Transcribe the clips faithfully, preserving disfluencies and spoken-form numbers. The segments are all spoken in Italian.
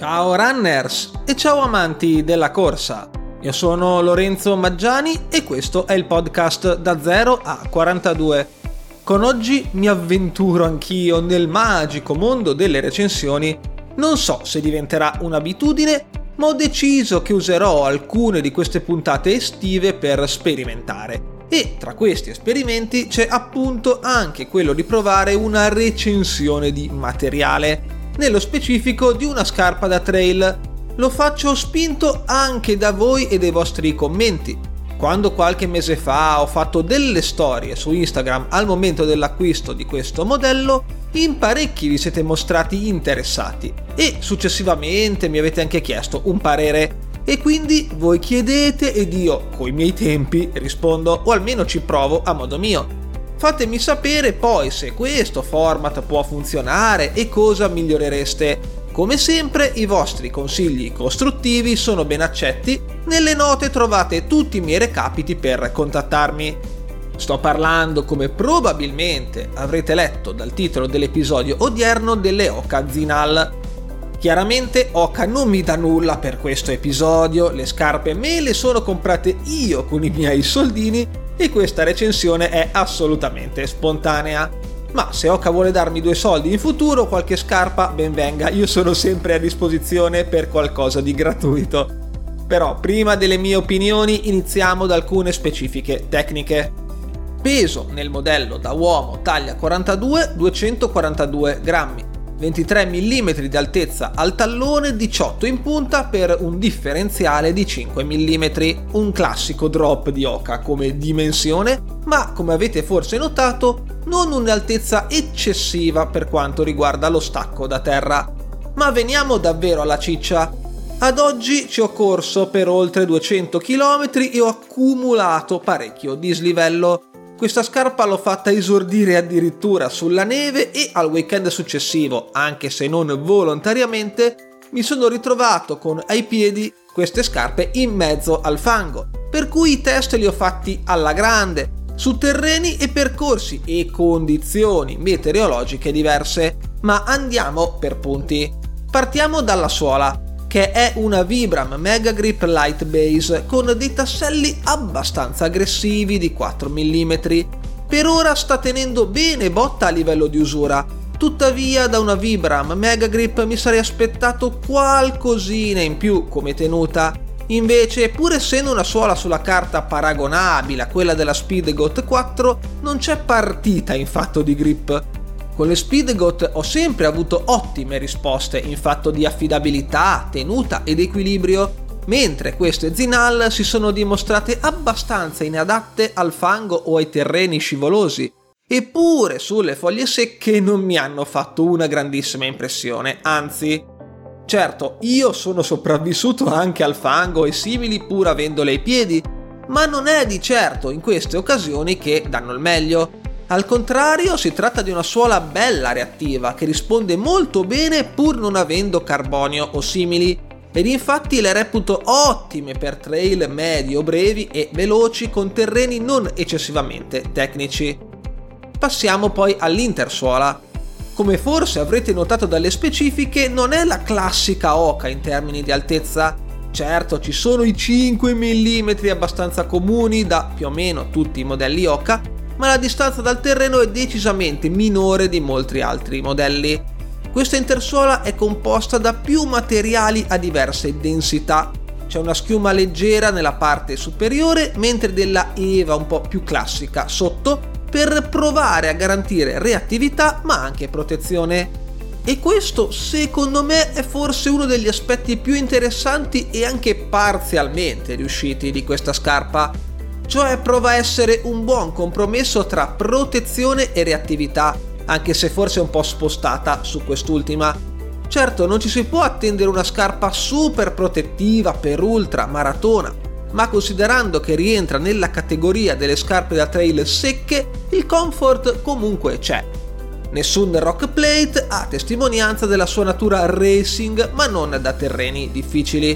Ciao runners e ciao amanti della corsa. Io sono Lorenzo Maggiani e questo è il podcast da zero a quarantadue. Con oggi mi avventuro anch'io nel magico mondo delle recensioni. Non so se diventerà un'abitudine, ma ho deciso che userò alcune di queste puntate estive per sperimentare. E tra questi esperimenti c'è appunto anche quello di provare una recensione di materiale, nello specifico di una scarpa da trail. Lo faccio spinto anche da voi e dai vostri commenti. Quando qualche mese fa ho fatto delle storie su Instagram al momento dell'acquisto di questo modello, in parecchi vi siete mostrati interessati e successivamente mi avete anche chiesto un parere. E quindi voi chiedete ed io, coi miei tempi, rispondo o almeno ci provo a modo mio. Fatemi sapere poi se questo format può funzionare e cosa migliorereste. Come sempre i vostri consigli costruttivi sono ben accetti. Nelle note trovate tutti i miei recapiti per contattarmi. Sto parlando, come probabilmente avrete letto dal titolo dell'episodio odierno, delle Hoka Zinal. Chiaramente Hoka non mi dà nulla per questo episodio, le scarpe me le sono comprate io con i miei soldini e questa recensione è assolutamente spontanea. Ma se Hoka vuole darmi due soldi in futuro, qualche scarpa ben venga, io sono sempre a disposizione per qualcosa di gratuito. Però prima delle mie opinioni iniziamo da alcune specifiche tecniche. Peso nel modello da uomo taglia quarantadue, duecentoquarantadue grammi. ventitré millimetri di altezza al tallone, diciotto in punta per un differenziale di cinque millimetri, un classico drop di Hoka come dimensione, ma come avete forse notato non un'altezza eccessiva per quanto riguarda lo stacco da terra. Ma veniamo davvero alla ciccia. Ad oggi ci ho corso per oltre duecento chilometri e ho accumulato parecchio dislivello. Questa scarpa l'ho fatta esordire addirittura sulla neve e al weekend successivo, anche se non volontariamente, mi sono ritrovato con ai piedi queste scarpe in mezzo al fango, per cui i test li ho fatti alla grande, su terreni e percorsi e condizioni meteorologiche diverse. Ma andiamo per punti. Partiamo dalla suola, che è una Vibram Mega Grip Light Base con dei tasselli abbastanza aggressivi di quattro millimetri. Per ora sta tenendo bene botta a livello di usura, tuttavia da una Vibram Mega Grip mi sarei aspettato qualcosina in più come tenuta. Invece, pur essendo una suola sulla carta paragonabile a quella della Speedgoat quattro, non c'è partita in fatto di grip. Con le Speedgoat ho sempre avuto ottime risposte in fatto di affidabilità, tenuta ed equilibrio, mentre queste Zinal si sono dimostrate abbastanza inadatte al fango o ai terreni scivolosi, eppure sulle foglie secche non mi hanno fatto una grandissima impressione, anzi. Certo, io sono sopravvissuto anche al fango e simili pur avendole ai piedi, ma non è di certo in queste occasioni che danno il meglio. Al contrario, si tratta di una suola bella reattiva che risponde molto bene pur non avendo carbonio o simili, ed infatti le reputo ottime per trail medio brevi e veloci con terreni non eccessivamente tecnici. Passiamo poi all'intersuola. Come forse avrete notato dalle specifiche, non è la classica Hoka in termini di altezza. Certo, ci sono i cinque millimetri abbastanza comuni da più o meno tutti i modelli Hoka, ma la distanza dal terreno è decisamente minore di molti altri modelli. Questa intersuola è composta da più materiali a diverse densità. C'è una schiuma leggera nella parte superiore, mentre della Eva un po' più classica sotto, per provare a garantire reattività ma anche protezione. E questo, secondo me, è forse uno degli aspetti più interessanti e anche parzialmente riusciti di questa scarpa. Cioè prova a essere un buon compromesso tra protezione e reattività, anche se forse un po' spostata su quest'ultima. Certo, non ci si può attendere una scarpa super protettiva per ultra maratona, ma considerando che rientra nella categoria delle scarpe da trail secche, il comfort comunque c'è. Nessun rock plate, a testimonianza della sua natura racing, ma non da terreni difficili.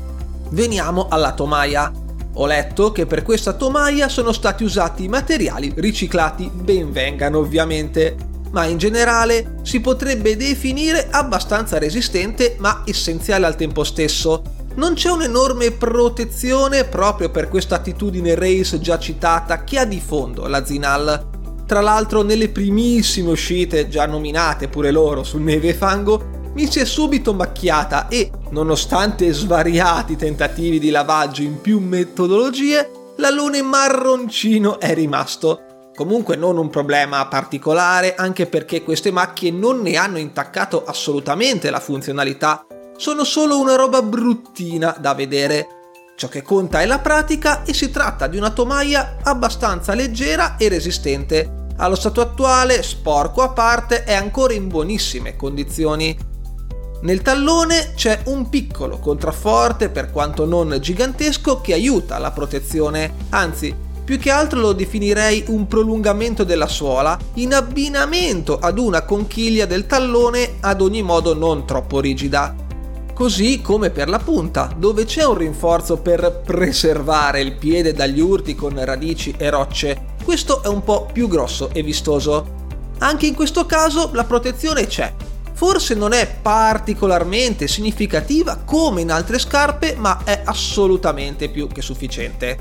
Veniamo alla tomaia. Ho letto che per questa tomaia sono stati usati materiali riciclati, ben vengano ovviamente. ma in generale si potrebbe definire abbastanza resistente ma essenziale al tempo stesso. Non c'è un'enorme protezione proprio per questa attitudine race già citata che ha di fondo la Zinal. Tra l'altro nelle primissime uscite, già nominate pure loro su Neve e Fango, mi si è subito macchiata e, nonostante svariati tentativi di lavaggio in più metodologie, l'alone marroncino è rimasto. Comunque non un problema particolare, anche perché queste macchie non ne hanno intaccato assolutamente la funzionalità, sono solo una roba bruttina da vedere. Ciò che conta è la pratica e si tratta di una tomaia abbastanza leggera e resistente. Allo stato attuale, sporco a parte, è ancora in buonissime condizioni. Nel tallone c'è un piccolo contrafforte, per quanto non gigantesco, che aiuta la protezione, anzi, più che altro lo definirei un prolungamento della suola in abbinamento ad una conchiglia del tallone ad ogni modo non troppo rigida. Così come per la punta, dove c'è un rinforzo per preservare il piede dagli urti con radici e rocce. Questo è un po' più grosso e vistoso. Anche in questo caso la protezione c'è. Forse non è particolarmente significativa come in altre scarpe, ma è assolutamente più che sufficiente.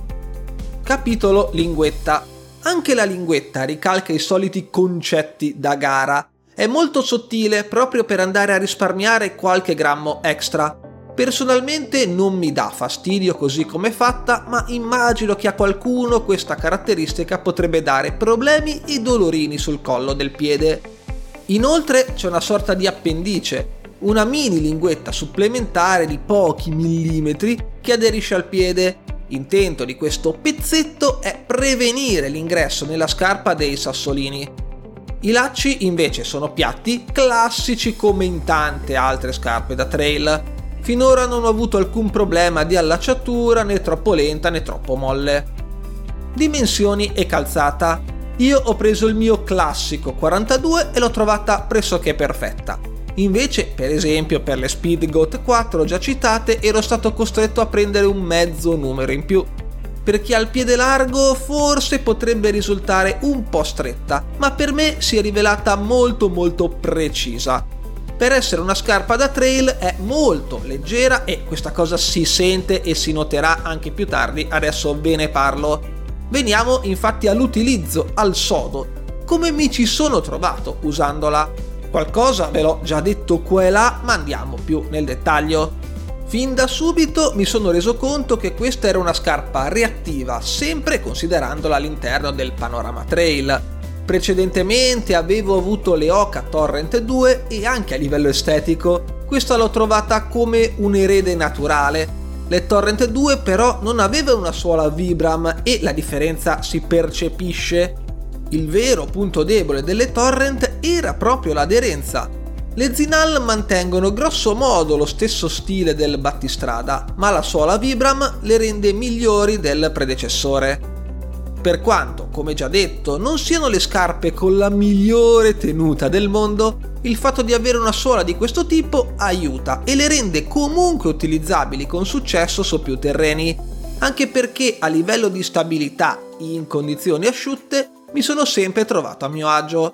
Capitolo linguetta. Anche la linguetta ricalca i soliti concetti da gara. È molto sottile proprio per andare a risparmiare qualche grammo extra. Personalmente non mi dà fastidio così come è fatta, ma immagino che a qualcuno questa caratteristica potrebbe dare problemi e dolorini sul collo del piede. Inoltre c'è una sorta di appendice, una mini linguetta supplementare di pochi millimetri che aderisce al piede. L'intento di questo pezzetto è prevenire l'ingresso nella scarpa dei sassolini. I lacci invece sono piatti, classici come in tante altre scarpe da trail. Finora non ho avuto alcun problema di allacciatura, né troppo lenta né troppo molle. Dimensioni e calzata. Io ho preso il mio classico quarantadue e l'ho trovata pressoché perfetta. Invece, per esempio, per le Speedgoat quattro già citate ero stato costretto a prendere un mezzo numero in più. Per chi ha il piede largo forse potrebbe risultare un po' stretta, ma per me si è rivelata molto molto precisa. Per essere una scarpa da trail è molto leggera e questa cosa si sente e si noterà anche più tardi, adesso ve ne parlo. Veniamo infatti all'utilizzo, al sodo. Come mi ci sono trovato usandola? Qualcosa ve l'ho già detto qua e là, ma andiamo più nel dettaglio. Fin da subito mi sono reso conto che questa era una scarpa reattiva, sempre considerandola all'interno del panorama trail. Precedentemente avevo avuto le Hoka Torrent due e anche a livello estetico questa l'ho trovata come un erede naturale. Le Torrent due però non avevano una suola Vibram e la differenza si percepisce. Il vero punto debole delle Torrent era proprio l'aderenza. Le Zinal mantengono grosso modo lo stesso stile del battistrada, ma la suola Vibram le rende migliori del predecessore. Per quanto, come già detto, non siano le scarpe con la migliore tenuta del mondo, il fatto di avere una suola di questo tipo aiuta e le rende comunque utilizzabili con successo su più terreni, anche perché a livello di stabilità in condizioni asciutte mi sono sempre trovato a mio agio.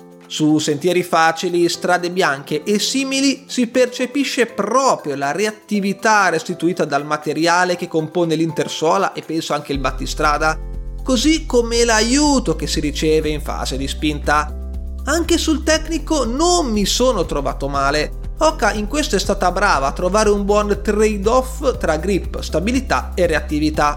Su sentieri facili, strade bianche e simili si percepisce proprio la reattività restituita dal materiale che compone l'intersuola e penso anche il battistrada, così come l'aiuto che si riceve in fase di spinta. Anche sul tecnico non mi sono trovato male. Hoka in questo è stata brava a trovare un buon trade-off tra grip, stabilità e reattività.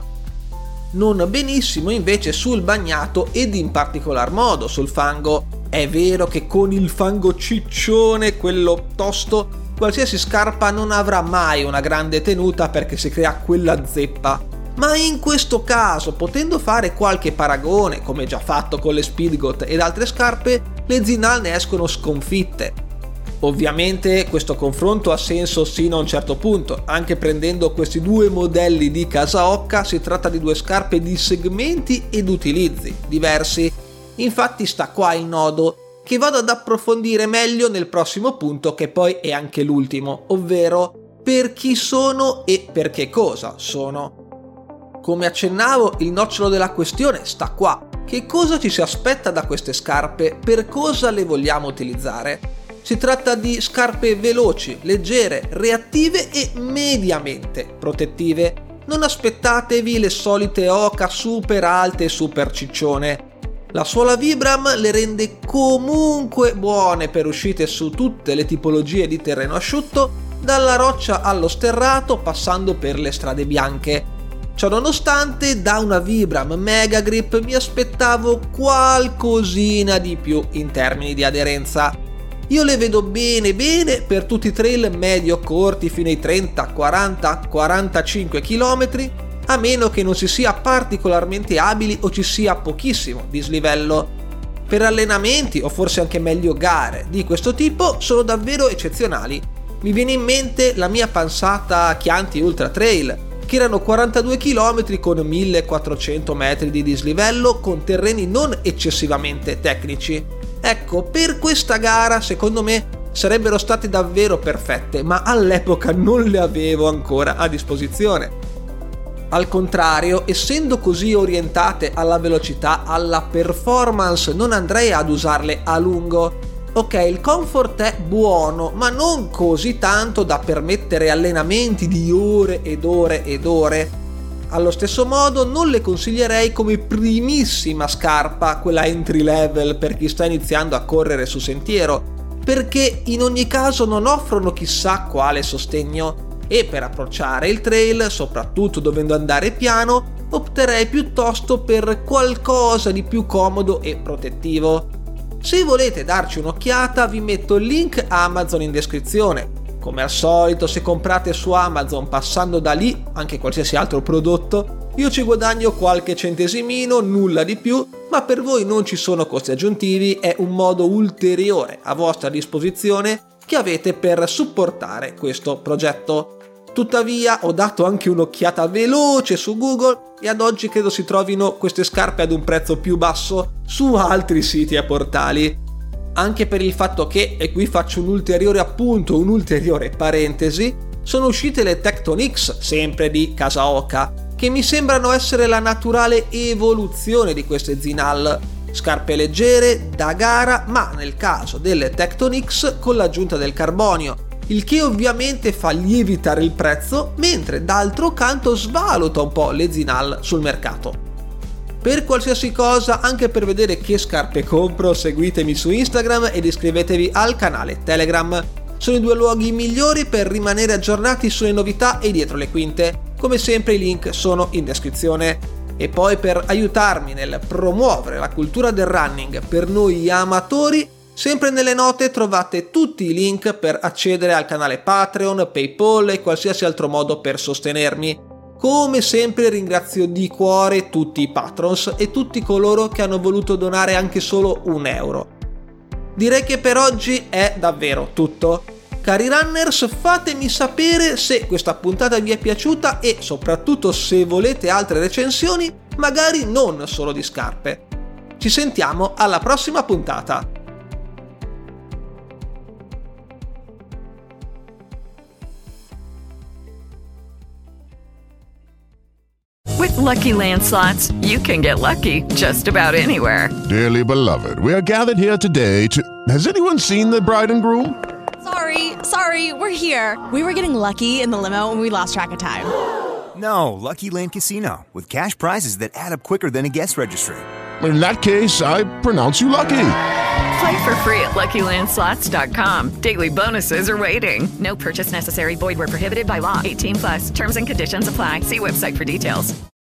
Non benissimo invece sul bagnato ed in particolar modo sul fango. È vero che con il fango ciccione, quello tosto, qualsiasi scarpa non avrà mai una grande tenuta perché si crea quella zeppa. Ma in questo caso, potendo fare qualche paragone, come già fatto con le Speedgoat ed altre scarpe, le Zinal ne escono sconfitte. Ovviamente questo confronto ha senso sino a un certo punto, anche prendendo questi due modelli di casa Hoka si tratta di due scarpe di segmenti ed utilizzi diversi. Infatti sta qua il nodo, che vado ad approfondire meglio nel prossimo punto, che poi è anche l'ultimo, ovvero per chi sono e per che cosa sono. Come accennavo, il nocciolo della questione sta qua. Che cosa ci si aspetta da queste scarpe? Per cosa le vogliamo utilizzare? Si tratta di scarpe veloci, leggere, reattive e mediamente protettive. Non aspettatevi le solite oca super alte e super ciccione. La suola Vibram le rende comunque buone per uscite su tutte le tipologie di terreno asciutto, dalla roccia allo sterrato passando per le strade bianche. Ciononostante, da una Vibram Mega Grip mi aspettavo qualcosina di più in termini di aderenza. Io le vedo bene bene per tutti i trail medio corti fino ai trenta, quaranta, quarantacinque chilometri, a meno che non si sia particolarmente abili o ci sia pochissimo dislivello. Per allenamenti o forse anche meglio gare di questo tipo sono davvero eccezionali. Mi viene in mente la mia Pansata Chianti Ultra Trail, che erano quarantadue chilometri con millequattrocento metri di dislivello con terreni non eccessivamente tecnici. Ecco, per questa gara secondo me sarebbero state davvero perfette, ma all'epoca non le avevo ancora a disposizione. Al contrario, essendo così orientate alla velocità, alla performance, non andrei ad usarle a lungo. Ok, il comfort è buono, ma non così tanto da permettere allenamenti di ore ed ore ed ore. Allo stesso modo non le consiglierei come primissima scarpa, quella entry level per chi sta iniziando a correre su sentiero, perché in ogni caso non offrono chissà quale sostegno e per approcciare il trail, soprattutto dovendo andare piano, opterei piuttosto per qualcosa di più comodo e protettivo. Se volete darci un'occhiata vi metto il link Amazon in descrizione. Come al solito, se comprate su Amazon passando da lì anche qualsiasi altro prodotto, io ci guadagno qualche centesimino, nulla di più, ma per voi non ci sono costi aggiuntivi, è un modo ulteriore a vostra disposizione che avete per supportare questo progetto. Tuttavia ho dato anche un'occhiata veloce su Google e ad oggi credo si trovino queste scarpe ad un prezzo più basso su altri siti e portali. Anche per il fatto che, e qui faccio un ulteriore appunto, un'ulteriore parentesi, sono uscite le Tecton X, sempre di Kasaoka, che mi sembrano essere la naturale evoluzione di queste Zinal. Scarpe leggere, da gara, ma nel caso delle Tecton X con l'aggiunta del carbonio, il che ovviamente fa lievitare il prezzo, mentre d'altro canto svaluta un po' le Zinal sul mercato. Per qualsiasi cosa, anche per vedere che scarpe compro, seguitemi su Instagram ed iscrivetevi al canale Telegram. Sono i due luoghi migliori per rimanere aggiornati sulle novità e dietro le quinte. Come sempre i link sono in descrizione. E poi per aiutarmi nel promuovere la cultura del running per noi amatori, sempre nelle note trovate tutti i link per accedere al canale Patreon, PayPal e qualsiasi altro modo per sostenermi. Come sempre ringrazio di cuore tutti i patrons e tutti coloro che hanno voluto donare anche solo un euro. Direi che per oggi è davvero tutto. Cari runners, fatemi sapere se questa puntata vi è piaciuta e soprattutto se volete altre recensioni, magari non solo di scarpe. Ci sentiamo alla prossima puntata. With Lucky Land Slots, you can get lucky just about anywhere. Dearly beloved, we are gathered here today to... Has anyone seen the bride and groom? Sorry, sorry, we're here. We were getting lucky in the limo and we lost track of time. No, Lucky Land Casino, with cash prizes that add up quicker than a guest registry. In that case, I pronounce you lucky. Play for free at Lucky Land Slots dot com. Daily bonuses are waiting. No purchase necessary. Void where prohibited by law. eighteen plus. Terms and conditions apply. See website for details.